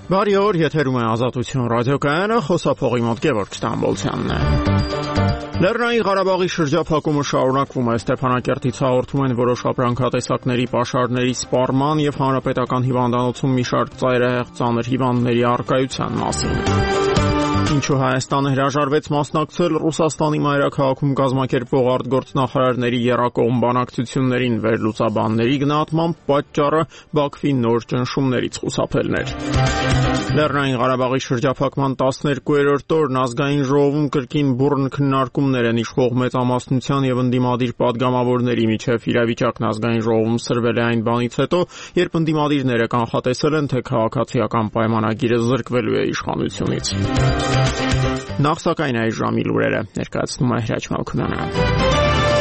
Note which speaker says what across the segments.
Speaker 1: Բարի օր, եթերում է Ազատություն ռադիոկայանը, խոսափողի մոտ Գևորգ Ստամբոլցյանն է։ Լեռնային Ղարաբաղի շրջափակումը շարունակվում է։ Ստեփանակերտից հաղորդում են որոշ ապրանքատեսակների պաշարների սպառման եւ հանրապետական հիվանդանոցում մի շարք ծայրահեղ ծանր հիվանդների առկայության մասին։ Ինչու Հայաստանը հրաժարվեց մասնակցել Ռուսաստանի մայրաքաղաքում կազմակերպվող արտգործնախարարների եռակողմ բանակցություններին, վերլուծաբանների գնահատմամբ պատճառը Բաքվի նոր ճնշումներից խուսափելն էր։ Լեռնային Ղարաբաղի շրջափակման 12-րդ օրն ազգային ժողովում կրկին բուռն քննարկումներ են իշխող մեծամասնության եւ ընդդիմադիր падգամավորների միջև։ Իրավիճակն ազգային ժողովում սրվել է այն բանից հետո, երբ ընդդիմադիրները կանխատեսել են, թե քաղաքացիական պայմանագիրը զրկվելու է իշխանությունից։ Նախ սակայն այս ժամի լուրերը ներկայացնում է Հրաչ Մալքունյանը։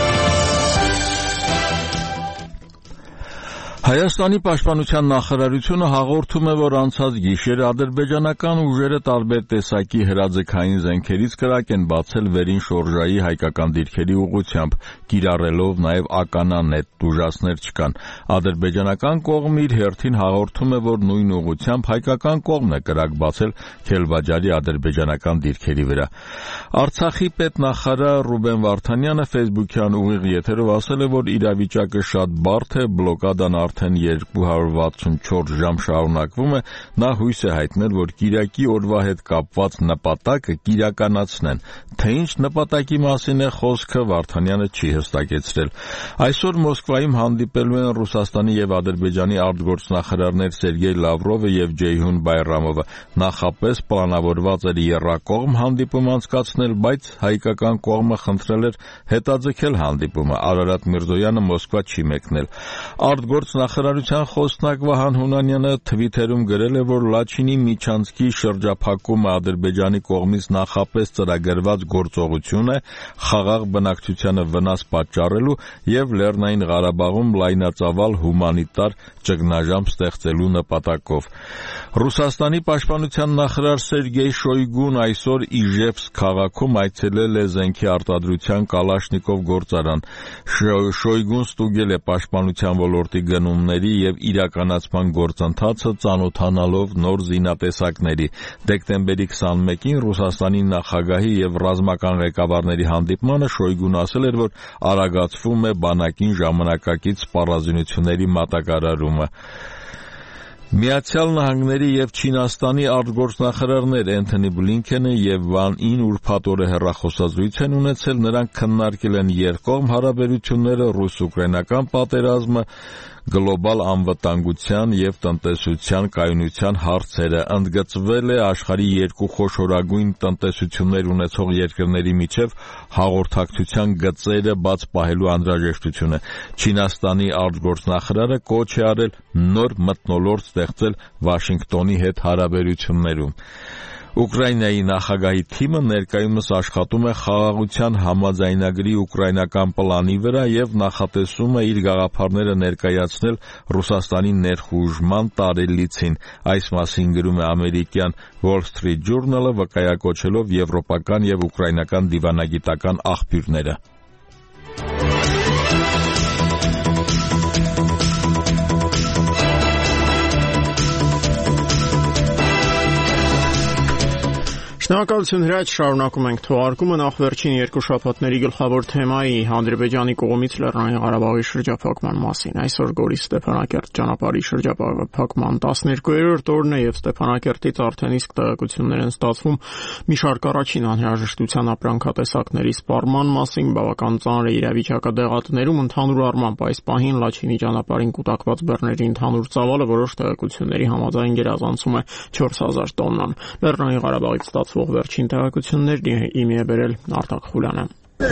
Speaker 2: Հայաստանի պաշտպանության նախարարությունը հաղորդում է, որ անցած գիշեր ադրբեջանական ուժերը տարբեր տեսակի հրաձգային զենքերից կրակ են բացել վերին շորժայի հայկական դիրքերի ուղղությամբ, կիրառելով նաև ականանետ տուժածներ չկան։ Ադրբեջանական կողմը իր հերթին հաղորդում է, որ նույն ուղղությամբ հայկական կողմն է կրակ բացել Քելբաջարի ադրբեջանական դիրքերի վրա։ Արցախի պետնախարար Ռուբեն Վարդանյանը Facebook-յան ուղիղ եթերով ասել է, որ իրավիճակը շատ բարդ է, բլոկադան արդեն 264 ժամ շարունակվում է, նա հույս է հայտնել, որ կիրակի օրվա հետ կապված նպատակը կիրականացնեն։ Թե ինչ նպատակի մասին է խոսքը, Վարդանյանը չի հստակեցրել։ Այսօր Մոսկվայում հանդիպելու են Ռուսաստանի եւ Ադրբեջանի արտգործնախարարներ Սերգեյ Լավրովը եւ Ջեյհուն Բայրամովը։ Նախապես պլանավորված էր եռակողմ հանդիպում անցկացնել, բայց հայկական կողմը խնդրել էր հետաձգել հանդիպումը։ Արարատ Միրզոյանը Մոսկվա չի մեկնել։ Արտգործնախարարության խոսնակ Վահան Հունանյանը թվիթերում գրել է, որ Լաչինի միջանցքի շրջափակումը Ադրբեջանի կողմից նախապես ծրագրված գործողություն է խաղաղ բնակչությանը վնաս պատճառելու եւ Լեռնային Ղարաբաղում լայնածավալ հումանիտար ճգնաժամ ստեղծելու նպատակով։ Ռուսաստանի պաշտպանության նախարար Սերգեյ Շոյգուն այսօր Իժևսկ քաղաքում այցելել է զենքի արտադրության Կալաշնիկով գործարան։ Շոյգուն ստուգել է պաշտպանության ոլորտի գնումների եւ իրականացման գործընթացը, ծանոթանալով նոր զինատեսակների։ Դեկտեմբերի 21-ին Ռուսաստանի նախագահի եւ ռազմական ղեկավարների հանդիպմանը Շոյգուն ասել էր, որ արագացվում է բանակին ժամանակակից սպառազինությունների մատակարարումը։ Միացյալ Նահանգների եւ Չինաստանի արտգործնախարարներ Էնթոնի Բլինքենը եւ Վան Ին ուրբաթ օրը հեռախոսազրույց են ունեցել, նրանք քննարկել են երկկողմ հարաբերությունները, ռուս-ուկրաինական պատերազմը, գլոբալ անվտանգության եւ տնտեսության կայունության հարցերը։ Ընդգծվել է աշխարհի երկու խոշորագույն տնտեսություններ ունեցող երկրների միջև հաղորդակցության գծերը բաց պահելու անհրաժեշտությունը։ Չինաստանի արտգործնախարարը կոչ է արել նոր մթնոլորտ ստեղծել Վաշինգտոնի հետ հարաբերություններում։ Ուկրաինայի նախագահի թիմը ներկայումս աշխատում է խաղաղության համաձայնագրի ուկրաինական պլանի վրա եւ նախատեսում է իր գաղափարները ներկայացնել Ռուսաստանի ներխուժման տարելիցին։ Այս մասին գրում է ամերիկյան Wall Street Journal-ը, վկայակոչելով եվրոպական եւ ուկրաինական դիվանագիտական աղբյուրները։
Speaker 1: Շնորհակալություն Հրաչ, շարունակում ենք թողարկումը։ Նախ վերջին երկու շաբաթների գլխավոր թեմայի Ադրբեջանի կողմից Լեռնային Ղարաբաղի շրջափակման մասին։ Այսօր Գորիս Ստեփանակերտ ճանապարհի շրջափակման 12-րդ օրն է եւ Ստեփանակերտից արդեն իսկ տեղեկություններ են ստացվում մի շարք առաջին անհրաժեշտության ապրանքատեսակների սպառման մասին։ Բավական ծանր է իրավիճակը դեղատներում, ընդհանուր առմամբ այս պահին Լաչինի ճանապարհին կուտակված բեռների ընդհանուր ծավալը որոշ տեղեկությունների համաձայն գերազանցում է 4000 տոննան։ Լեռնային Ղարաբաղից ստացվող վերջին տեղեկություններն իմի է բերել Արտակ Խուլյանը։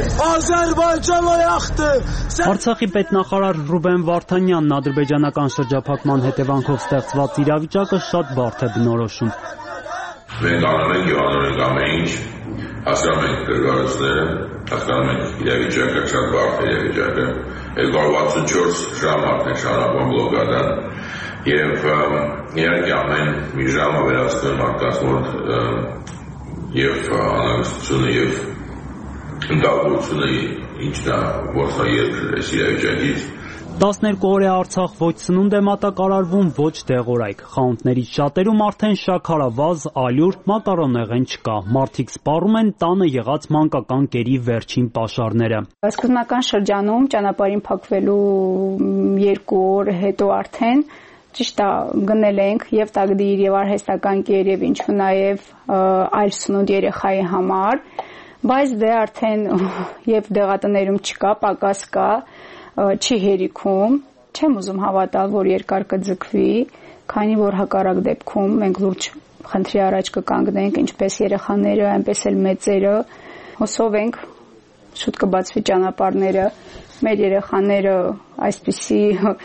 Speaker 3: Արցախի պետնախարար Ռուբեն Վարդանյանն ադրբեջանական շրջափակման հետևանքով ստեղծված իրավիճակը շատ բարդ է բնորոշում։
Speaker 4: Մենք անում ենք եւ անում ենք ամեն ինչ, հասկանում ենք դժվարությունները, հասկանում ենք իրավիճակը շատ բարդ է իրավիճակը։ 264 ժամ արդեն շարունակվում բլոկադան եւ իհարկե ամեն մի ժամը վերահսկում մարդկանց մոտ եւ անհանգստությունը եւ ընդհանրությունը ինչն է որքան երկրի իրավիճակից
Speaker 3: 12 օր է Արցախ ոչ սնունդ է մատակարարվում, ոչ դեղորայք։ Խանութներից շատերում արդեն շաքարավազ, ալյուր, մակարոնեղեն չկա։ Մարդիկ սպառում են տանը եղած մանկական կերի վերջին պաշարները։
Speaker 5: Սկզբնական շրջանում ճանապարհին փակվելու 2 օր հետո արդեն ճիշտ է գնել ենք եւ տակդիր եւ արհեստական կեր եւ ինչու նաեւ այլ սնունդ երեխայի համար, բայց դե արդեն եւ դեղատներում չկա, պակաս կա, չի հերիքում, չեմ ուզում հավատալ, որ երկար կձգվի, քանի որ հակառակ դեպքում մենք լուրջ խնդրի առաջ կկանգնենք, ինչպես երեխաները, այնպես էլ մեծերը, հուսով ենք շուտ կբացվի ճանապարհները, մեր երեխաները այսպիսի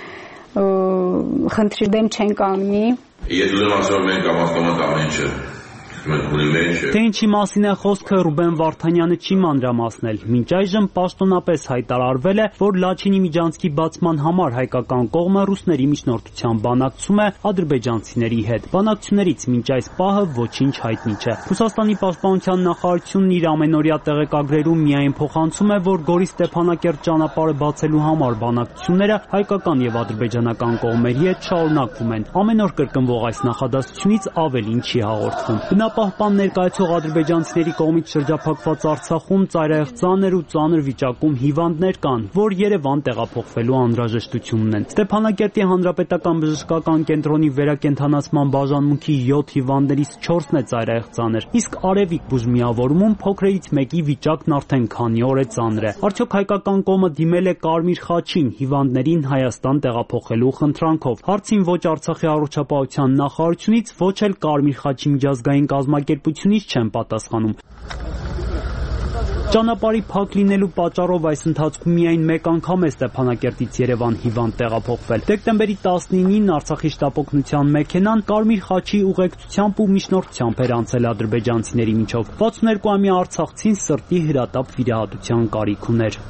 Speaker 5: խնդրի դեմ չեն կանգնի։
Speaker 4: Ես ուզում ասում մենք կամաց ամեն ինչ
Speaker 3: Թե ինչի մասին է խոսքը Ռուբեն Վարդանյանը չի մանրամասնել։ Մինչ այժմ պաշտոնապես հայտարարվել է, որ Լաչինի միջանցքի բացման համար հայկական կողմը ռուսների միջնորդությամբ բանակցում է ադրբեջանցիների հետ։ Բանակցություններից մինչ այս պահը ոչինչ հայտնի չէ։ Ռուսաստանի պաշտպանության նախարարությունն իր ամենօրյա տեղեկագրերում միայն փոխանցում է, որ Գորիս Ստեփանակերտ ճանապարհը բացելու համար բանակցությունները հայկական եւ ադրբեջանական կողմերի հետ շարունակվում են։ Ամեն օր կրկնվող այս նախադասությունից ավելին չի հաղորդվում։ Պահպան ներկայացող ադրբեջանցիների կողմից շրջափակված Արցախում ծայրահեղ ծանր ու ծանր վիճակում հիվանդներ կան, որ Երևան տեղափոխվելու անհրաժեշտություն ունեն։ Ստեփանակերտի հանրապետական բժշկական կենտրոնի վերակենդանացման բաժանմունքի 7 հիվանդներից 4-ն է ծայրահեղ ծանր, իսկ Արևիկ բուժմիավորումում փոքրերից մեկի վիճակն արդեն քանի օր է ծանր է։ Արդյոք հայկական կողմը դիմել է Կարմիր խաչին հիվանդներին Հայաստան տեղափոխելու խնդրանքով։ Հարցին ոչ Արցախի առողջապահության նախարարությունից, ոչ էլ Կարմիր խաչի միջազգային կազմակերպությունից չեն պատասխանում։ Ճանապարհի փակ լինելու պատճառով այս ընթացքում միայն մեկ անգամ է Ստեփանակերտից Երևան հիվանդ տեղափոխվել։ Դեկտեմբերի 19-ին Արցախի շտապօգնության մեքենան Կարմիր խաչի ուղեկցությամբ ու միջնորդությամբ էր անցել ադրբեջանցիների միջով։ 62-ամյա արցախցին սրտի հրատապ վիրահատության կարիք ուներ։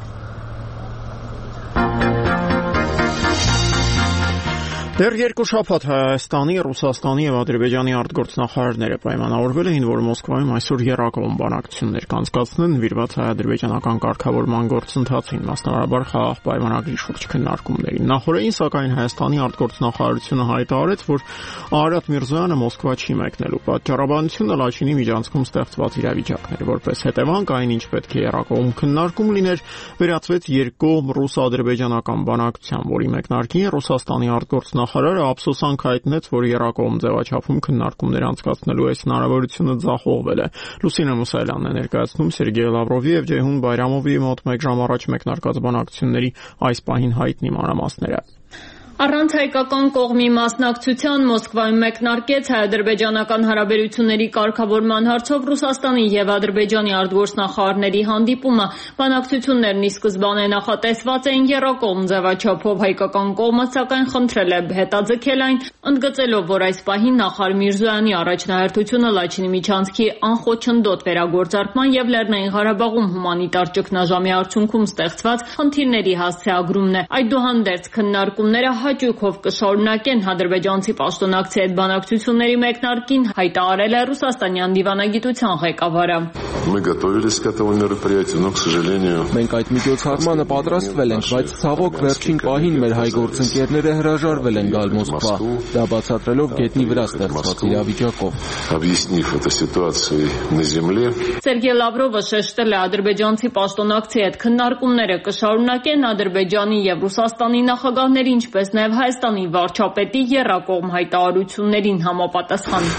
Speaker 1: Դեռ 2 շաբաթ Հայաստանի, Ռուսաստանի եւ Ադրբեջանի արտգործնախարարները պայմանավորվել էին, որ Մոսկվայում այսօր եռակողմ բանակցություններ կանցկացնեն նվիրված հայ-ադրբեջանական կարգավորման գործընթացին, մասնավորաբար խաղաղ պայմանագրի շուրջ քննարկումներին։ Նախորդին, սակայն Հայաստանի արտգործնախարարությունը հայտարարեց, որ Արարատ Միրզոյանը Մոսկվա չի մեկնելու։ Պատճառաբանությունը Լաչինի միջանցքում ստեղծված իրավիճակն էր, որպես հետևանք այն, ինչ պետք է եռակողմ քննարկում լիներ, վերածվեց երկկողմ ռուս-ադրբեջանական բանակցության, որի մեկնարկին Ռուսաստանի արտգործնախարարը ափսոսանք հայտնեց, որ եռակողմ ձևաչափում քննարկումներ անցկացնելու այս հնարավորությունը ձախողվել է։ Լուսինե Մուսայելյանն է ներկայացնում Սերգեյ Լավրովի եւ Ջեյհուն Բայրամովի մոտ 1 ժամ առաջ մեկնարկած բանակցությունների այս պահին հայտնի մանրամասները։
Speaker 6: Առանց հայկական կողմի մասնակցության Մոսկվայում մեկնարկեց հայ-ադրբեջանական հարաբերությունների կարգավորման հարցով Ռուսաստանի եւ Ադրբեջանի արտգործնախարարների հանդիպումը։ Բանակցություններն ի սկզբանե նախատեսված էին եռակողմ ձևաչափով, հայկական կողմը սակայն խնդրել է հետաձգել այն, ընդգծելով, որ այս պահին նախարար Միրզոյանի առաջնահերթությունը Լաչինի միջանցքի անխոչնդոտ վերագործարկման եւ Լեռնային Ղարաբաղում հումանիտար ճգնաժամի արդյունքում ստեղծված խնդիրների հասցեագրումն է։ Այդուհանդերձ քննարկումները հաճույքով կշարունակեն ադրբեջանցի պաշտոնակցի հետ բանակցությունների մեկնարկին հայտարարել է Ռուսաստանյան դիվանագիտության ղեկավարը։
Speaker 7: Մենք այդ միջոցառմանը պատրաստվել ենք, բայց ցավոք վերջին պահին մեր հայ գործընկերները հրաժարվել են գալ Մոսկվա, դա բացատրելով գետնի վրա ստեղծված իրավիճակով։
Speaker 6: Սերգեյ Լավրովը շեշտել է ադրբեջանցի պաշտոնակցի հետ քննարկումները կշարունակեն Ադրբեջանի եւ Ռուսաստանի նախագահների, ինչպես նաև Հայաստանի վարչապետի եռակողմ հայտարարություններին համապատասխան։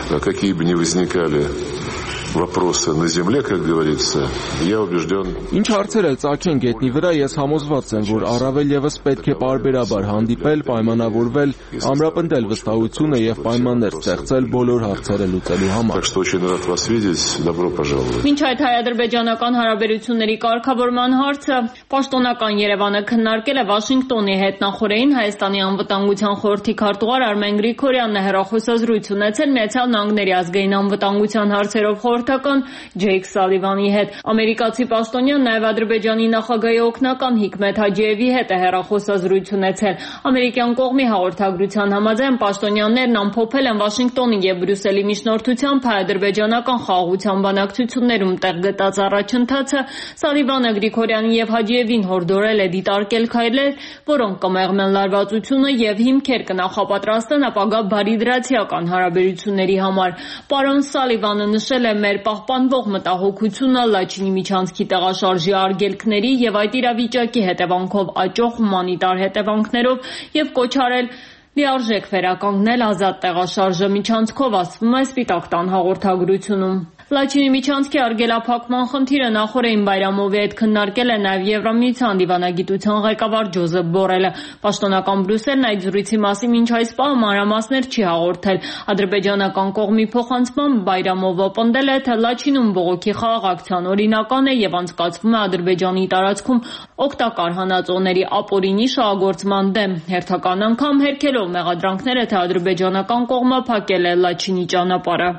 Speaker 7: Вопросы на земле, как говорится, я убежден. Ինչ հարցեր էլ ծագեն գետնի վրա, ես համոզված եմ, որ առավել եւս պետք է պարբերաբար հանդիպել, պայմանավորվել, ամրապնդել վստահությունը եւ պայմաններ ստեղծել բոլոր հարցերը լուծելու համար։ Так что очень рад вас видеть. Добро пожаловать.
Speaker 6: Մինչ այդ հայ-ադրբեջանական հարաբերությունների կարգավորման հարցը պաշտոնական Երևանը քննարկել է Վաշինգտոնի հետ նախորդին Հայաստանի անվտանգության խորհրդի քարտուղար Արմեն Գրիգորյանն հեռախոսազրույց ունեցել Միացյալ Նահանգների ազգային անվտանգության հարցերով խորհրդական Ջեյք Սալիվանի հետ։ Ամերիկացի պաշտոնյան նաև Ադրբեջանի նախագահի օգնական Հիկմետ Հաջիևի հետ է հեռախոսազրույց ունեցել։ Ամերիկյան կողմի հաղորդագրության համաձայն պաշտոնյաներն ամփոփել են Վաշինգտոնի եւ Բրյուսելի միջնորդությամբ հայ-ադրբեջանական խաղաղության բանակցություններում տեղ գտած առաջընթացը։ Սալիվանը Գրիգորյանին եւ Հաջիևին հորդորել է դիտարկել քայլեր, որոնք կմեղմեն լարվածությունը եւ հիմքեր կնախապատրաստեն ապագա բարիդրացիական հարաբերությունների համար։ Պարոն Սալիվանը նշել է մեր պահպանվող մտահոգությունը Լաչինի միջանցքի տեղաշարժի արգելքների եւ այդ իրավիճակի հետևանքով աճող հումանիտար հետևանքներով եւ կոչ արել լիարժեք վերականգնել ազատ տեղաշարժը միջանցքով, ասվում է Սպիտակ տան հաղորդագրությունում։ Լաչինի միջանցքի արգելափակման խնդիրը նախորդին Բայրամովի հետ քննարկել է նաև Եվրամիության դիվանագիտության ղեկավար Ջոզեփ Բորելը։ Պաշտոնական Բրյուսելն այդ զրույցի մասին մինչ այս պահը մանրամասներ չի հաղորդել։ Ադրբեջանական կողմի փոխանցմամբ Բայրամովը պնդել է, թե Լաչինում բողոքի խաղաղակցության օրինական է եւ անցկացվում է Ադրբեջանի տարածքում օգտակար հանածոների ապօրինի շահագործման դեմ, հերթական անգամ հերքելով մեղադրանքները, թե ադրբեջանական կողմը փակել է Լաչինի ճանապարհը։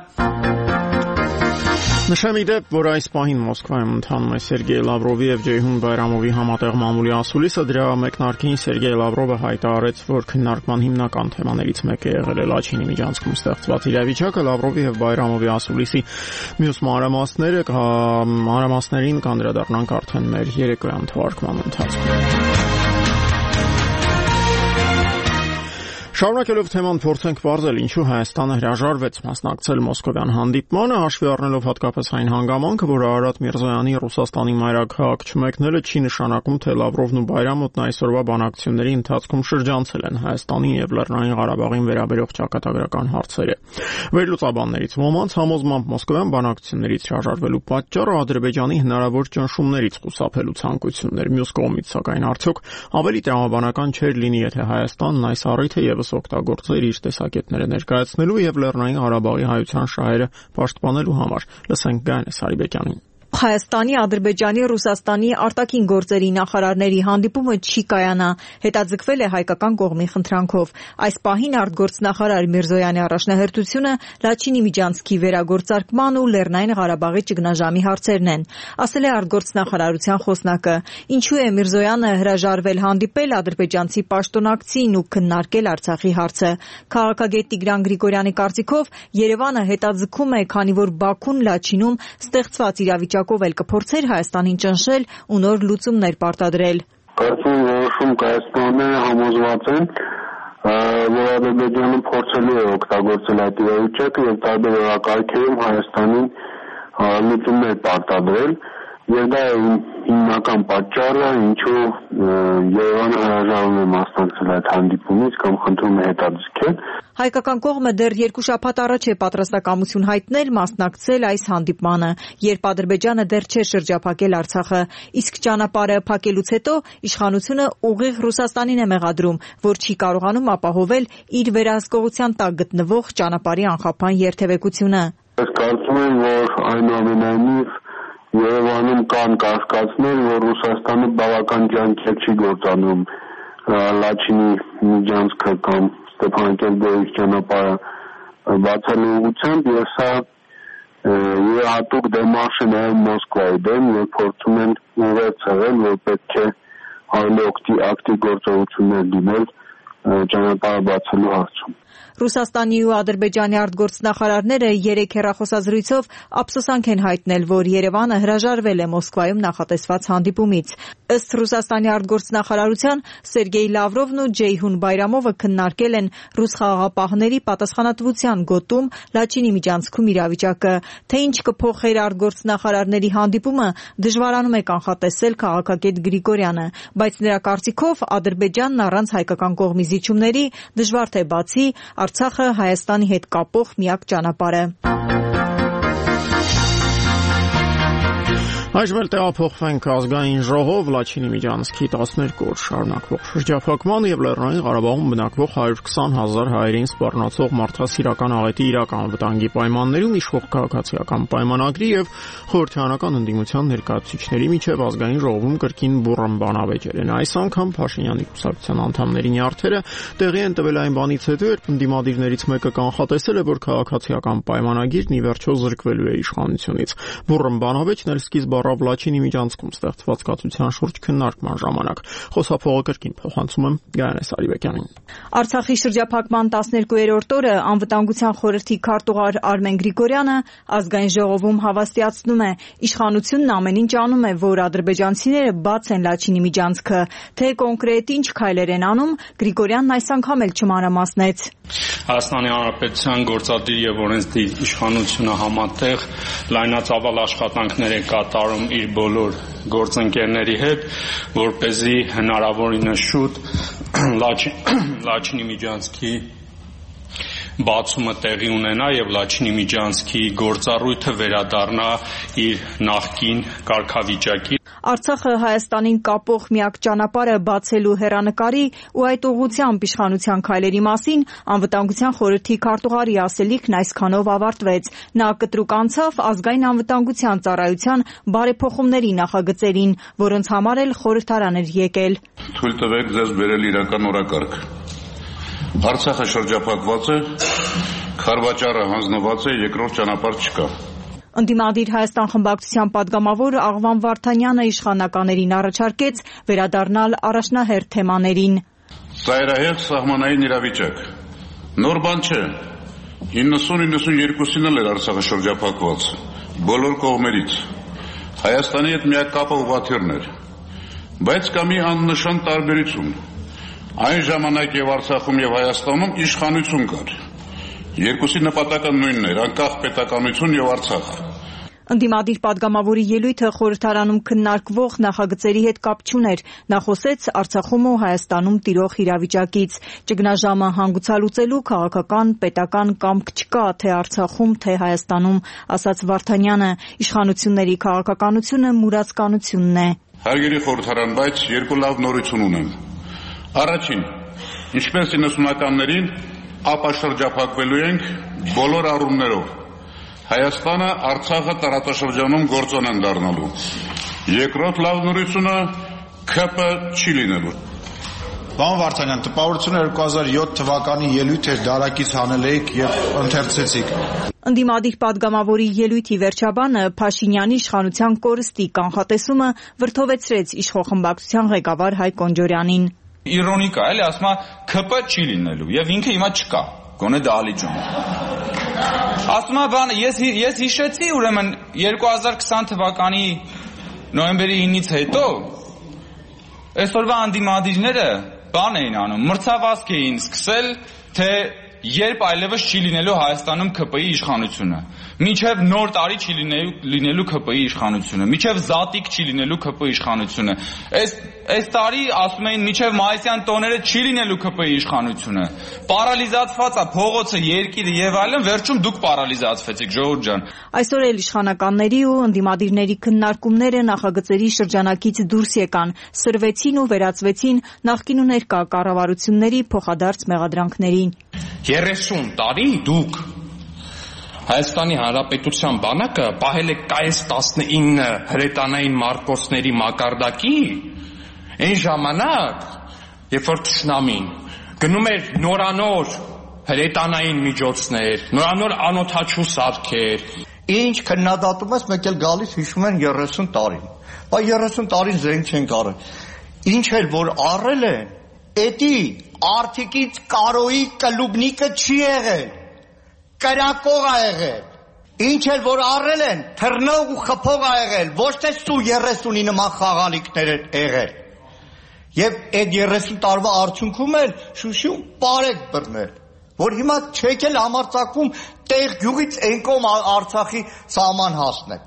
Speaker 1: Նշեմ ի դեպ, որ այս պահին Մոսկվայում ընթանում է Սերգեյ Լավրովի եւ Ջեյհուն Բայրամովի համատեղ մամուլի ասուլիսը։ Դրա մեկնարկին Սերգեյ Լավրովը հայտարարեց, որ քննարկման հիմնական թեմաներից մեկը եղել է Լաչինի միջանցքում ստեղծված իրավիճակը։ Լավրովի եւ Բայրամովի ասուլիսի մյուս մանրամասներին կանդրադառնանք արդեն մեր երեկոյան թողարկման ընթացքում։ Շարունակելով թեման փորձենք պարզել, ինչու Հայաստանը հրաժարվեց մասնակցել մոսկովյան հանդիպմանը, հաշվի առնելով հատկապես այն հանգամանքը, որ Արարատ Միրզոյանի Ռուսաստանի մայրաքաղաք չմեկնելը չի նշանակում, թե Լավրովն ու Բայրամովն այսօրվա բանակցությունների ընթացքում շրջանցել են Հայաստանին եւ Լեռնային Ղարաբաղին վերաբերող ճակատագրական հարցերը։ Վերլուծաբաններից ոմանց համոզմամբ մոսկովյան բանակցություններից հրաժարվելու պատճառը Ադրբեջանի հնարավոր ճնշումներից խուսափելու ցանկությունն էր։ Մյուս կողմից, սակայն, արդյոք ավելի տրամաբանական չէր լինի, եթե Հայաստանն այս առիթը եւս օգտագործել իր տեսակետները ներկայացնելու եւ Լեռնային Ղարաբաղի հայության շահերը պաշտպանելու համար։ Լսենք Գայանե Սարիբեկյանին։
Speaker 8: Հայաստանի, Ադրբեջանի, Ռուսաստանի արտաքին գործերի նախարարների հանդիպումը չի կայանա, հետաձգվել է հայկական կողմի խնդրանքով։ Այս պահին արտգործնախարար Միրզոյանի առաջնահերթությունը Լաչինի միջանցքի վերագործարկման ու Լեռնային Ղարաբաղի ճգնաժամի հարցերն են, ասել է արտգործնախարարության խոսնակը։ Ինչու է Միրզոյանը հրաժարվել հանդիպել ադրբեջանցի պաշտոնակցին ու քննարկել Արցախի հարցը։ Քաղաքագետ Տիգրան Գրիգորյանի կարծիքով Երևանը հետաձգում է, քանի որ Բաքուն Լաչինում ստեղծված իրավիճակով էլ կփորձեր Հայաստանին ճնշել ու նոր լուծումներ պարտադրել։
Speaker 9: Կարծում եմ որոշում կայացնողները համոզված են, որ Ադրբեջանը փորձելու է օգտագործել այդ իրավիճակը եւ տարբեր օրակարգերում Հայաստանին լուծումներ պարտադրել, եւ դա է հիմնական պատճառը, ինչու Երևանը հրաժարվում է մասնակցել այդ հանդիպումից կամ խնդրում է հետաձգել։
Speaker 8: Հայկական կողմը դեռ 2 շաբաթ առաջ է պատրաստակամություն հայտնել մասնակցել այս հանդիպմանը, երբ Ադրբեջանը դեռ չէր շրջափակել Արցախը, իսկ ճանապարհը փակելուց հետո իշխանությունը ուղիղ Ռուսաստանին է մեղադրում, որ չի կարողանում ապահովել իր վերահսկողության տակ գտնվող ճանապարհի անխափան երթևեկությունը։
Speaker 9: Ես կարծում եմ, որ այնուամենայնիվ Երևանում կան կասկածներ, որ Ռուսաստանը բավական ջանքեր չի գործադրում Լաչինի միջանցքը կամ Ստեփանակերտ ճանապարհը բացելու ուղղությամբ, եւ սա յուրահատուկ դեմարշ է նաեւ Մոսկվայի դեմ, եւ փորձում են ուղղել, որ պետք է ավելի ակտիվ գործողություններ լինել ճանապարհը բացելու հարցում։
Speaker 8: Ռուսաստանի ու Ադրբեջանի արտգործնախարարները 3 հեռախոսազրույցով ափսոսանք են հայտնել, որ Երևանը հրաժարվել է Մոսկվայում նախատեսված հանդիպումից։ Ըստ Ռուսաստանի արտգործնախարարության, Սերգեյ Լավրովն ու Ջեյհուն Բայրամովը քննարկել են ռուս խաղաղապահների պատասխանատվության գոտում Լաչինի միջանցքում իրավիճակը։ Թե ինչ կփոխեր արտգործնախարարների հանդիպումը, դժվարանում է կանխատեսել քաղաքագետ Գրիգորյանը, բայց նրա կարծիքով Ադրբեջանն առանց հայկական կողմի զիջումների դժվար թե բացի Արցախը Հայաստանի հետ կապող միակ ճանապարհը։
Speaker 1: Այժմ էլ տեղափոխվենք ազգային ժողով Լաչինի Միջանցքի 12 օր շարունակվող շրջափակման եւ Լեռնային Ղարաբաղում բնակվող 120,000 հայերին սպառնացող մարդասիրական աղետի իրական վտանգի պայմաններում իշխող քաղաքացիական պայմանագրի եւ խորհրդարանական ընդդիմության ներկայացուցիչների միջև ազգային ժողովում կրկին բուռն բանավեճեր են։ Այս անգամ Փաշինյանի կուսակցության անդամների նյարդերը տեղի են տվել այն բանից հետո, երբ ընդդիմադիրներից մեկը կանխատեսել է, որ քաղաքացիական պայմանագիրն ի վերջո զրկվելու է իշխանությունից։ Բուռն բանավեճն էլ սկիզբ առավ Լաչինի Միջանցքում ստեղծված կացության շուրջ քննարկման ժամանակ։ Խոսափողը կրկին փոխանցում եմ Գայանե Սարիբեկյանին։
Speaker 8: Արցախի շրջափակման 12-րդ օրը անվտանգության խորհրդի քարտուղար Արմեն Գրիգորյանը ազգային ժողովում հավաստիացնում է, իշխանությունն ամեն ինչ անում է, որ ադրբեջանցիները բացեն Լաչինի միջանցքը, թե կոնկրետ ինչ քայլեր են անում, Գրիգորյանն այս անգամ էլ չմանրամասնեց։
Speaker 10: Հայաստանի Հանրապետության գործադիր եւ օրենսդիր իշխանությունը համատեղ լայնածավալ աշխատանքներ է կատարում իր բոլոր գործընկերների հետ, որպեսզի հնարավորինս շուտ Լաչինի միջանցքի բացումը տեղի ունենա եւ Լաչինի միջանցքի գործառույթը վերադառնա իր նախկին կարգավիճակի։
Speaker 8: Արցախը Հայաստանին կապող միակ ճանապարհը բացելու հեռանկարի ու այդ ուղղությամբ իշխանության քայլերի մասին անվտանգության խորհրդի քարտուղարի ասելիքն այսքանով ավարտվեց։ Նա կտրուկ անցավ ազգային անվտանգության ծառայության բարեփոխումների նախագծերին, որոնց համար էլ խորհրդարան էր եկել։
Speaker 4: Թույլ տվեք ձեզ բերել իրական օրակարգ։ Արցախը շրջափակված է, Խարվաճարը հանձնված է, երկրորդ ճանապարհ չկա։
Speaker 8: Ընդդիմադիր Հայաստան խմբակցության պատգամավոր Աղվան Վարդանյանը իշխանականներին առաջարկեց վերադառնալ առաջնահերթ թեմաներին։
Speaker 4: Ծայրահեղ սահմանային իրավիճակ։ Նոր բան չէ։ 90-92-ին էլ էր Արցախը շրջափակված, բոլոր կողմերից։ Հայաստանի հետ միակ կապը ուղղաթիռն էր։ Բայց կա մի աննշան տարբերություն։ Այն ժամանակ եւ Արցախում եւ Հայաստանում իշխանություն կար։ Երկուսի նպատակը նույնն էր՝ անկախ պետականություն եւ Արցախ։
Speaker 8: Ընդդիմադիր պատգամավորի ելույթը խորհրդարանում քննարկվող նախագծերի հետ կապ չուներ։ Նա խոսեց Արցախում ու Հայաստանում տիրող իրավիճակից։ Ճգնաժամը հանգուցալուծելու քաղաքական, պետական կամք չկա թե Արցախում, թե Հայաստանում, ասաց Վարդանյանը։ Իշխանությունների քաղաքականությունը մուրացկանությունն է։
Speaker 4: Հարգելի խորհրդարան, բայց երկու լավ նորություն ունեմ։ Առաջին, ինչպես 90-ականներին ապաշրջափակվելու ենք բոլոր առումներով։ Հայաստանը, Արցախը տարածաշրջանում գործոն են դառնալու։ Երկրորդ լավ նորությունը ՔՊ չի լինելու։
Speaker 11: Պարոն Վարդանյան, տպավորությունը 2007 թվականի ելույթ էր, դարակից հանել եք եւ ընթերցեցիք։
Speaker 8: Ընդդիմադիր պատգամավորի ելույթի վերջաբանը Փաշինյանի իշխանության կորստի կանխատեսումը վրդովեցրեց իշխող խմբակցության ղեկավար Հայկ Կոնջորյանին։
Speaker 12: Իրոնիկա էլի, ասում է ՔՊ չի լինելու եւ ինքը հիմա չկա, գոնե Դալիջան։ Ասում է բանը, ես հիշեցի ուրեմն 2020 թվականի նոյեմբերի 9-ից հետո այսօրվա անդիմադիրները բան էին անում, մրցավազք էին սկսել, թե երբ այլևս չի լինելու Հայաստանում ՔՊ-ի իշխանությունը, մինչև նոր տարի չի լինելու ՔՊ-ի իշխանությունը, մինչև զատիկ չի լինելու ՔՊ-ի իշխանությունը։ Այս տարի ասում էին մինչև մայիսյան տոները չի լինելու ՔՊ-ի իշխանությունը։ Պարալիզացված է փողոցը, երկիրը եւ այլն, վերջում դուք պարալիզացվեցիք, ժողովուրդ ջան։
Speaker 8: Այսօր էլ իշխանականների ու ընդդիմադիրների քննարկումները նախագծերի շրջանակից դուրս եկան, սրվեցին ու վերածվեցին նախկին ու ներկա կառավարությունների փոխադարձ մեղադրանքներին։
Speaker 12: 30 տարի դուք Հայաստանի Հանրապետության բանակը պահել եք KS-19 հրետանային մարտկոցների մակարդակի, այն ժամանակ, երբ որ թշնամին գնում էր նորանոր հրետանային միջոցներ, նորանոր անօդաչու սարքեր։
Speaker 13: Ինչ քննադատում ես, մեկ էլ գալիս հիշում են 30 տարին։ Բա 30 տարին զենք չեն կարել։ Ինչ էլ որ առել են, էդի Արդիկից կարոյի կլուբնիկը չի եղել, կրակող ա եղել, ինչ էլ որ առել են, թռնող ու խփող ա եղել, ոչ թե սու 30-ի նման խաղալիքներ են եղել, և այդ 30 տարվա արդյունքում էլ Շուշիում պարեկ բռնել, որ հիմա չեք էլ համարձակվում տեղ գյուղից են կողմ Արցախի սահման հասնեք։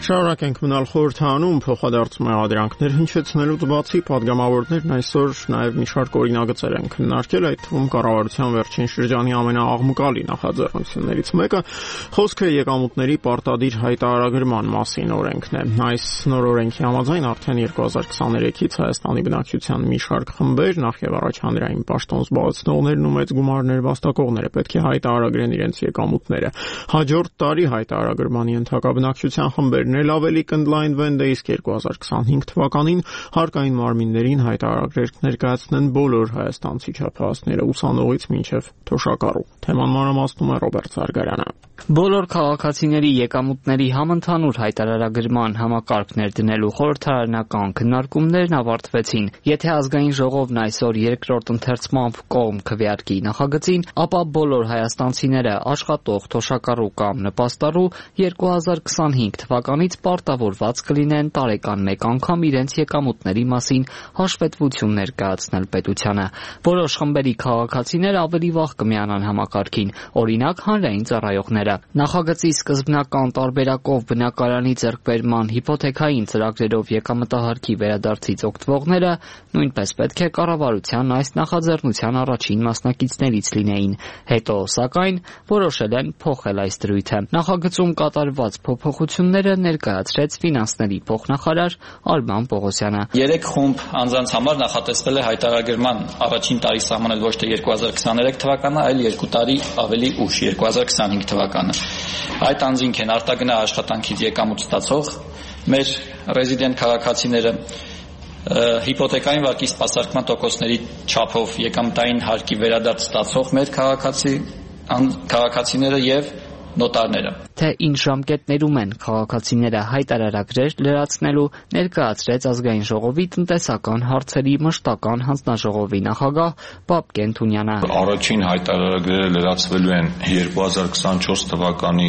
Speaker 1: Շարունակենք մնալ խորհրդանում փոխադարձ մեղադրանքներ հնչեցնելուց բացի падգամավորներն այսօր նաև մի շարք օրինագծեր են քննարկել, այդ թվում կառավարության վերջին շրջանի ամենաաղմկալի նախաձեռնություններից մեկը խոսքը եկամուտների պարտադիր հայտարարագրման մասին օրենքն է։ Այս նոր օրենքի համաձայն արդեն 2023-ից Հայաստանի բնակչության մի շարք խմբեր, նախ եւ առաջ հանրային պաշտոն զբաղեցնողներն ու մեծ գումարներ վաստակողները պետք է հայտարարագրեն իրենց եկամուտները։ Հաջորդ տարի հայտարարագրման ենթակա բնակչության խմբերն էլ ավելի կընդլայնվեն, դե իսկ 2025 թվականին հարկային մարմիններին հայտարարագրեր ներկայացնեն բոլոր հայաստանցի չափահասները ուսանողից մինչև թոշակառու։ Թեման մանրամասնում է Ռոբերտ Զարգարյանը։
Speaker 14: Բոլոր քաղաքացիների եկամուտների համընդհանուր հայտարարագրման համակարգ ներդնելու խորհրդարանական քննարկումներն ավարտվեցին։ Եթե ազգային ժողովն այսօր երկրորդ ընթերցմամբ կողմ քվեարկի նախագծին, ապա բոլոր հայաստանցիները աշխատող, թոշակառու կամ նպաստառու 2025 թվականից պարտավորված կլինեն տարեկան մեկ անգամ իրենց եկամուտների մասին հաշվետվություն ներկայացնել պետությանը։ Որոշ խմբերի քաղաքացիներ ավելի վաղ կմիանան համակարգին, օրինակ հանրային ծառայողները։ Նախագծի սկզբնական տարբերակով բնակարանի ձեռքբերման հիփոթեքային ծրագրերով եկամտահարկի վերադարձից օգտվողները նույնպես պետք է կառավարության այս նախաձեռնության առաջին մասնակիցներից լինեին։ Հետո, սակայն, որոշել են փոխել այս դրույթը։ Նախագծում կատարված փոփոխությունները ներկայացրեց ֆինանսների փոխնախարար Արման Պողոսյանը։
Speaker 15: 3 խումբ անձանց համար նախատեսվել է հայտարարագրման առաջին տարի սահմանել ոչ թե 2023 թվականը, այլ 2 տարի ավելի ուշ 2025 թվականը։ Այդ անձինք են արտագնա աշխատանքից եկամուտ ստացող մեր ռեզիդենտ քաղաքացիները, հիփոթեքային վարկի սպասարկման տոկոսների չափով եկամտային հարկի վերադարձ ստացող մեր քաղաքացիները եւ նոտարները։
Speaker 14: Թե ինչ ժամկետներում են քաղաքացիները հայտարարագրեր լրացնելու, ներկայացրեց ազգային ժողովի տնտեսական հարցերի մշտական հանձնաժողովի նախագահ Պապկեն Թունյանը։
Speaker 16: Առաջին հայտարարագրերը լրացվելու են 2024 թվականի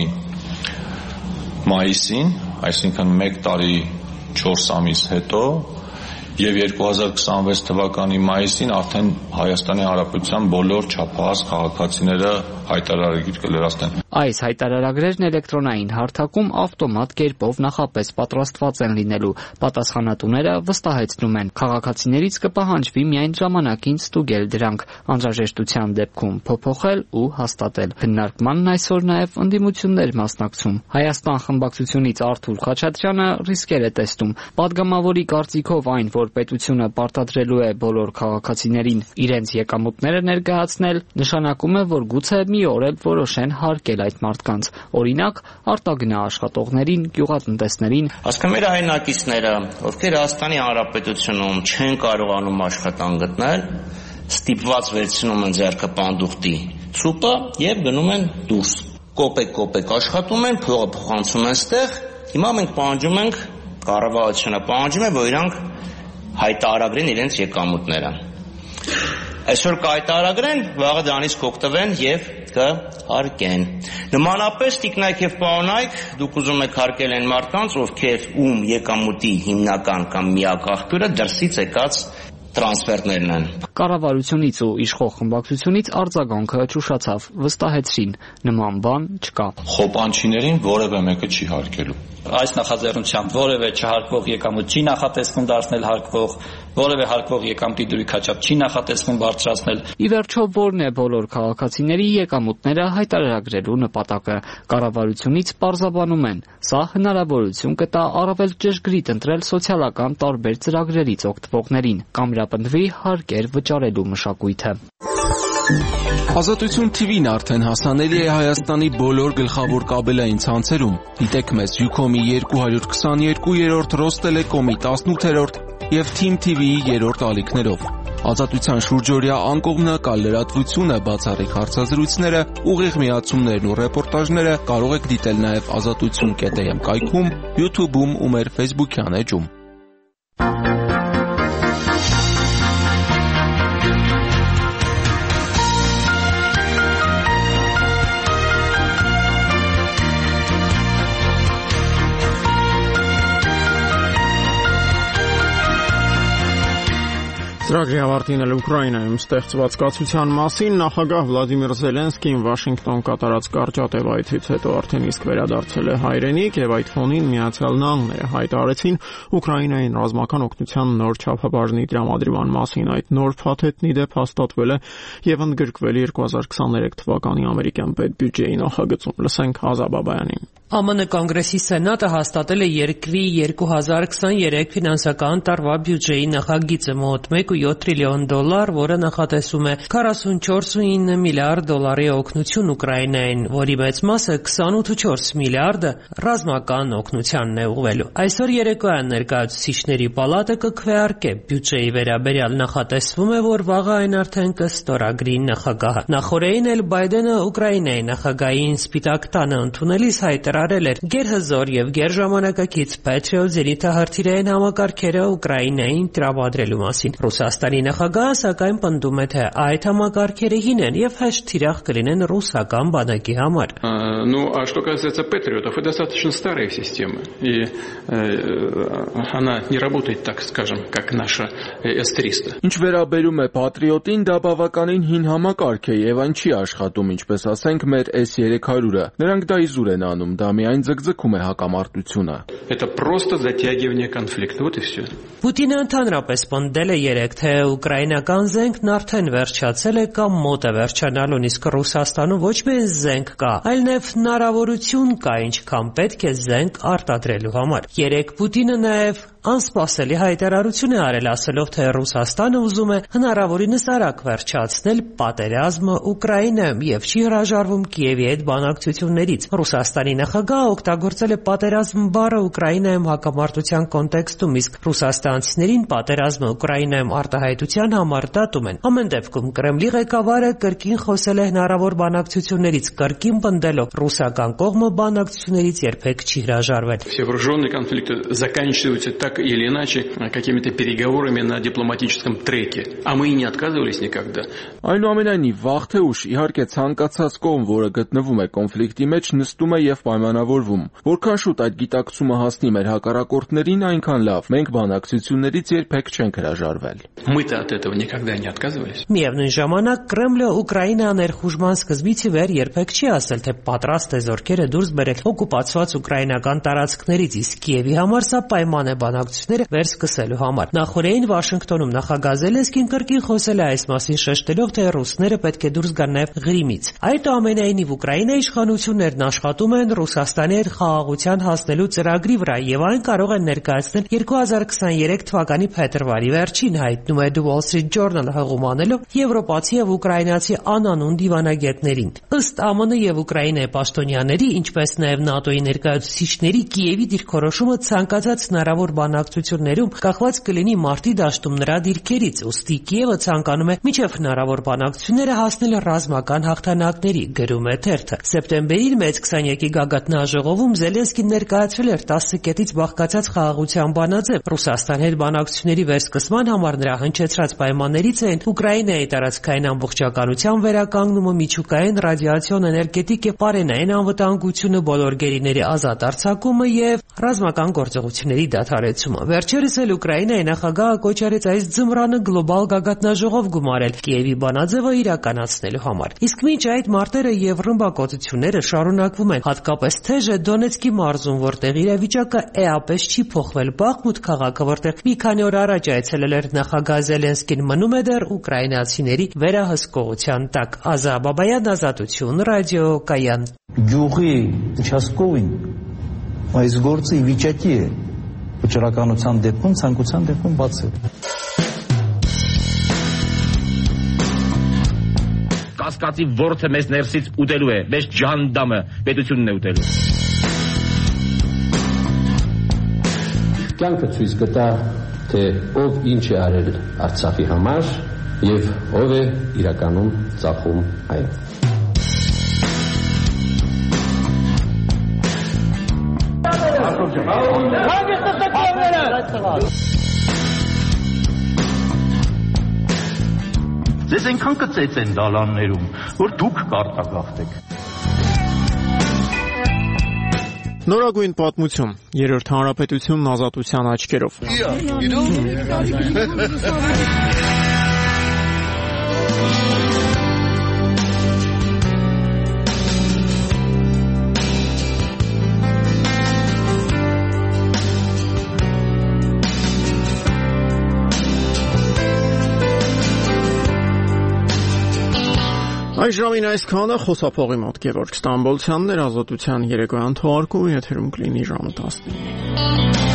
Speaker 16: մայիսին, այսինքն 1 տարի 4 ամիս հետո, եւ 2026 թվականի մայիսին արդեն Հայաստանի Հանրապետության բոլոր չափահաս քաղաքացիները հայտարարագիր կլրացնեն։
Speaker 14: Այս հայտարարագրերն էլեկտրոնային հարթակում ավտոմատ կերպով նախապես պատրաստված են լինելու։ Պատասխանատուները վստահեցնում են, քաղաքացիներից կպահանջվի միայն ժամանակին ստուգել դրանք, անհրաժեշտության դեպքում փոփոխել ու հաստատել։ Քննարկմանն այսօր նաև ընդդիմություններ մասնակցում։ Հայաստան խմբակցությունից Արթուր Խաչատրյանը ռիսկեր է տեսնում։ Պատգամավորի կարծիքով այն, որ պետությունը պարտադրելու է բոլոր քաղաքացիներին իրենց եկամուտները ներկայացնել, նշանակում է, որ գուցե մի օր էլ որոշեն հարկել այդ մարդկանց, օրինակ արտագնա աշխատողներին, գյուղատնտեսներին։
Speaker 17: Ասկա մեր հայրենակիցները, ովքեր Հայաստանի Հանրապետությունում չեն կարողանում աշխատանք գտնել, ստիպված վերցնում են ձեռքը պանդուխտի ցուպը եւ գնում են դուրս։ Կոպեկ աշխատում են, փողը փոխանցում են ստեղ։ Հիմա մենք պահանջում ենք, կառավարությունը պահանջում է, որ իրանք հայտարարագրեն իրենց եկամուտները։ Այսօր կհայտարարագրեն, վաղը դրանից կօգտվեն եւ կհարկեն։ Նմանապես տիկնայք եւ պարոնայք, դուք ուզում եք հարկել այն մարդկանց, ովքեր ում եկամուտի հիմնական կամ միակ աղբյուրը դրսից եկած տրանսֆերներն են։
Speaker 14: Կառավարությունից ու իշխող խմբակցությունից արձագանքը ճուշացավ, վստահեցրին, նման բան չկա։
Speaker 16: Խոպանչիներին որևէ մեկը չի հարկելու։
Speaker 15: Այս նախաձեռնությամբ որևէ չհարկվող եկամուտ չի նախատեսվում դարձնել հարկվող, որևէ հարկվող եկամտի դրույքաչափ չի նախատեսվում բարձրացնել։
Speaker 14: Ի վերջո, որն է բոլոր քաղաքացիների եկամուտները հայտարարագրելու նպատակը։ Կառավարությունից պարզաբանում են, սա հնարավորություն կտա առավել ճշգրիտ ընտրել սոցիալական տարբեր ծրագրերից օգտվողներին, կամրապնդվի հարկեր վճարելու մշակույթը։
Speaker 7: Ազատություն TV-ն արդեն հասանելի է Հայաստանի բոլոր գլխավոր կաբելային ցանցերում։ Դիտեք մեզ Ucom-ի 222-րդ, Ռոստելեկոմի 18-րդ եւ Team TV-ի 3-րդ ալիքներով։ Ազատության շուրջօրյա անկողմնակալ լրատվությունը, բացառիկ հարցազրույցները, ուղիղ միացումներն ու ռեպորտաժները կարող եք դիտել նաեւ azatutun.am կայքում, YouTube-ում ու մեր Facebook-յան էջում։
Speaker 1: Ծրագրի ավարտին էլ Ուկրաինայում ստեղծված կացության մասին նախագահ Վլադիմիր Զելենսկին Վաշինգտոն կատարած կարճատևայցից հետո արդեն իսկ վերադարձել է հայրենիք եւ այդ ֆոնին Միացյալ Նահանգները հայտարարեցին Ուկրաինային ռազմական օգնության նոր չափաբաժնի տրամադրման մասին։ Այդ նոր փաթեթն ի դեպ հաստատվել է եւ ընդգրկվել 2023 թվականի ամերիկյան պետբյուջեի նախագծում։ Լսենք Ազա Բաբայանին։
Speaker 18: ԱՄՆ Կոնգրեսի Սենատը հաստատել է երկրի 2023 ֆինանսական տարվա բյուջեի նախագիծը մոտ 1.7 տրիլիոն դոլար, որը նախատեսում է 44.9 միլիարդ դոլարի օգնություն Ուկրաինային, որի մեծ մասը 28.4 միլիարդը ռազմական օգնությանն է ուղղվելու։ Այսօր երեկոյան ներկայացուցիչների պալատը կքվեարկե բյուջեի վերաբերյալ նախատեսվում է, որ վաղը այն արդեն կստորագրի նախագահը։ Նախորդին էլ Բայդենը Ուկրաինայի նախագահին Սպիտակ տանը ընդունելիս հայտարարել էր գերհզոր եւ գերժամանակակից Patriot զենիթահրթիռային համակարգերը Ուկրաինային տրամադրելու մասին։ Ռուսաստանի նախագահը սակայն պնդում է, թե այդ համակարգերը հին են եւ հեշտ թիրախ կլինեն ռուսական բանակի համար։
Speaker 19: Ну, а что касается Патриотов, это достаточно старая система, и она не работает, так скажем, как наша S-300.
Speaker 7: Ինչ վերաբերում է Patriot-ին, դա բավականին հին համակարգ է եւ այն չի աշխատում, ինչպես ասենք մեր S-300-ը։ Նրանք դա իզուր են անում, դա միայն ձգձգում է հակամարտությունը։
Speaker 19: Это просто затягивание конфликта, вот и все.
Speaker 18: Պուտինը ընդհանրապես պնդել է երեկ, թե ուկրաինական զենքն արդեն վերջացել է կամ մոտ է վերջանալուն, իսկ Ռուսաստանում ոչ միայն զենք կա, այլ նաև հնարավորություն կա, ինչքան պետք է զենք արտադրելու համար։ Երեկ Պուտինը նաև անսպասելի հայտարարություն է արել, ասելով, թե Ռուսաստանը ուզում է հնարավորինս արագ վերջացնել պատերազմը Ուկրաինայում եւ չի հրաժարվում Կիևի հետ բանակցություններից։ Ռուսաստանի նախագահը օգտագործել է պատերազմ բառը Ուկրաինայում հակամարտության կոնտեքստում, իսկ ռուսաստանցիներին պատերազմը Ուկրաինայում արտահայտության համար դատում են։ Ամեն դեպքում Կրեմլի ղեկավարը կրկին խոսել է հնարավոր բանակցություններից, կրկին պնդելով ռուսական կողմը բանակցություններից երբեք չի հրաժարվել։
Speaker 19: Все вооруженные конфликты заканчиваются так или иначе какими-то переговорами на дипломатическом треке, а мы и не отказывались никогда.
Speaker 7: Այնուամենայնիվ, վաղ թե ուշ, իհարկե ցանկացած կողմ, որը գտնվում է կոնֆլիկտի մեջ, նստում է եւ պայմանավորվում։ Որքան շուտ այդ գիտակցումը հասնի մեր հակառակորդներին, այնքան լավ։ Մենք բանակցություններից երբեք չենք հրաժարվել։
Speaker 19: Мы-то от этого никогда не отказывались.
Speaker 18: Միևնույն ժամանակ Կրեմլը Ուկրաինա ներխուժման սկզբից ի վեր երբեք չի ասել, թե պատրաստ է զորքերը դուրս բերել օկուպացված ուկրաինական տարածքներից, իսկ Կիևի համար սա պայման է բանակցությունները վերսկսելու համար։ Նախորդին Վաշինգտոնում նախագահ Զելենսկին կրկին խոսել է այս մասին, շեշտելով, թե ռուսները պետք է դուրս գան նաև Ղրիմից։ Այդուամենայնիվ Ուկրաինայի իշխանություններն աշխատում են Ռուսաստանի հետ խաղաղության հասնելու ծրագրի վրա եւ այն կարող են ներկայացնել 2023 թվականի փետրվարի վերջին, հայտնում է The Wall Street Journal-ը հղում անելով եվրոպացի եւ ուկրաինացի անանուն դիվանագետներին։ Ըստ ԱՄՆ եւ Ուկրաինայի պաշտոնյաների, ինչպես նաեւ ՆԱՏՕ-ի ներկայացուցիչների, Կիևի դիրքորոշումը ցանկացած հնարավոր բանակցություններում կախված կլինի մարտի դաշտում նրա դիրքերից, ուստի Կիևը ցանկանում է միջև հնարավոր բանակցությունները հասնել ռազմական հաղթանակների, գրում է թերթը։ Սեպտեմբերին մեծ 23-ի գագաթնաժողովում Զելենսկին ներկայացրել էր 10 կետից բաղկացած խաղաղության բանաձև։ Ռուսաստանի հետ բանակցությունների վերսկսման համար նրա հնչեցրած պայմաններից են Ուկրաինայի տարածքային ամբողջականության վերականգնումը, միջուկային, ռադիացիոն, էներգետիկ եւ պարենային անվտանգությունը, բոլոր գերիների ազատ արձակումը եւ ռազմական գործողությունների դադարեցումը։ Վերջերս էլ Ուկրաինայի նախագահը կոչ արեց այս ձմռանը գլոբալ գագաթնաժողով գումարել Կիևի բանաձևը իրականացնելու համար։ Իսկ մինչ այդ մարտերը եւ ռմբակոծությունները շարունակվում են, հատկապես թեժը Դոնեցկի մարզում, որտեղ իրավիճակը էապես չի փոխվել։ Բախմուտ քաղաքը, որտեղ մի քանի օր առաջ այցելել էր նախագահ Զելենսկին, մնում է դեռ ուկրաինացիների վերահսկողության տակ։ Ազա Բաբայան, Ազատություն, ռադիո Կայան։
Speaker 20: Գյուղի участковին այս գործը ի վիճակի է վճռականության դեպքում, ցանկության դեպքում բացել։
Speaker 21: Կասկածի ворթը մեզ ներսից ուտելու է, մեզ ջանդամը պետությունն է ուտելու։
Speaker 22: Կյանքը ցույց կտա, թե ով ինչ է արել Արցախի համար եւ ով է իրականում ծախում այն։
Speaker 23: Ձեզ այնքան կծեց են դալաններում, որ դուք կարտագաղթեք։
Speaker 1: Նորագույն պատմություն, երրորդ հանրապետությունն ազատության աչքերով։ Այս ժամին այսքանը խոսափողի մոտ Գևորգ Ստամբոլցյանն էր, Ազատության երեկոյան թողարկումը եթերում կլինի ժամը 19-ին։